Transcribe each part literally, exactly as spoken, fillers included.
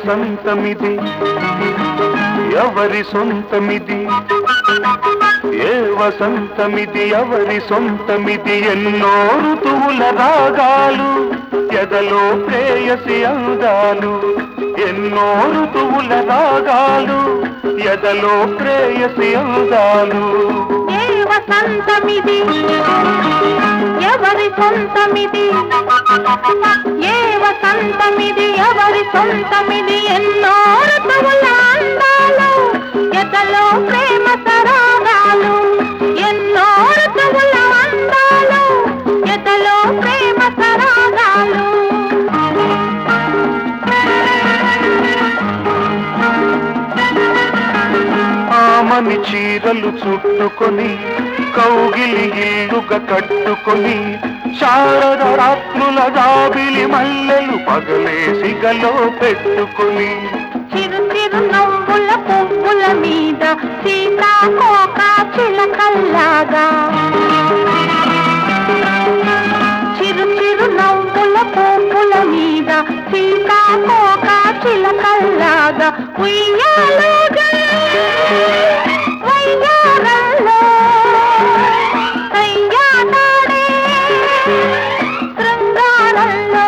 వసంతమిది ఎవరి సొంతమిది ఏ వసంతమిది ఎవరి సొంతమిది ఎన్నో ఋతువుల రాగాలు ఎదలో ప్రేయసి అందాలు ఎన్నో ఋతువుల రాగాలు ఎదలో ప్రేయసి అందాలు ఏ వసంతమిది ఎవరి సొంతమిది ఏ వసంతమిది ఎవరి సొంతమిది ఎన్నో ఋతువుల అందాలు ఎదలో ప్రేమ సరాగాలు ఎన్నో ఋతువుల అందాలు ఎదలో ప్రేమ సరాగాలు ఆమని చీరలు చుట్టుకొని కౌగిలి ఇల్లుగా కట్టుకొని శారద రాత్రుల జాబిలి మల్లెలు పగలేసి గలో పెట్టుకొని చిరు చిరు నవ్వుల పువ్వుల మీద సీతాకోక చిలకల్లాగా చిరు చిరు నవ్వుల పువ్వుల మీద సీతాకోక చిలకల్లాగా ఉయ్యాలుగా వయ్యారంలో అయ్యాడే శృంగారంలో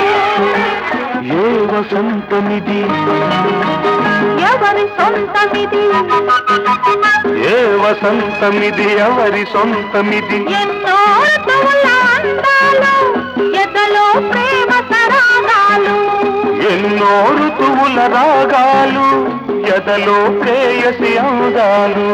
ఏ వసంతమిది ఎవరి సొంతమిది ఏ వసంతమిది ఎవరి సొంతమిది ఎన్నో ఋతువుల అందాలు ఎదలో ప్రేమ సరాగాలు ఎన్నో ఋతువుల రాగాలు ఎదలో ప్రేయసి అందాలు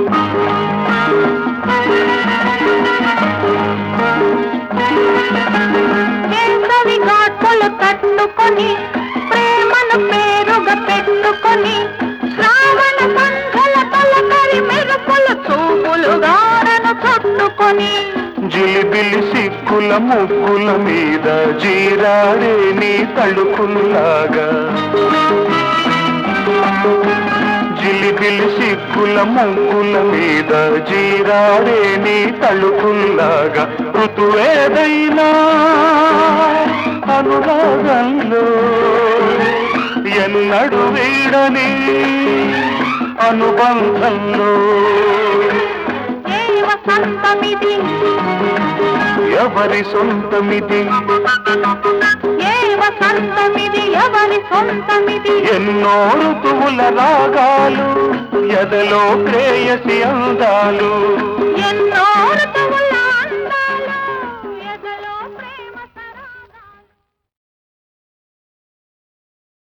వేసవి ఘాటులు తట్టుకొని ప్రేమను పేరుగా పెట్టుకొని శ్రావణ సంఘల తొలకరి మెరుపులు చూపులు గారను చుట్టుకొని జిలిబిలి సిక్కుల ముగ్గుల మీద జీరాడే నీ తడుకుల్లాగా జిలిబిలి సిక్కుల ముగ్గుల మీద జీరాడే నీ తడుకుల్లాగా ఋతువేదైనా అనురాగంలో ఎన్నడు వీడని అనుబంధంలో ఏ వసంతమిది ఎవరి సొంతమిది ఏ వసంతమిది ఎవరి సొంతమిది ఎన్నో ఋతువుల రాగాలు ఎదలో ప్రేయసి అందాలు ఎన్నో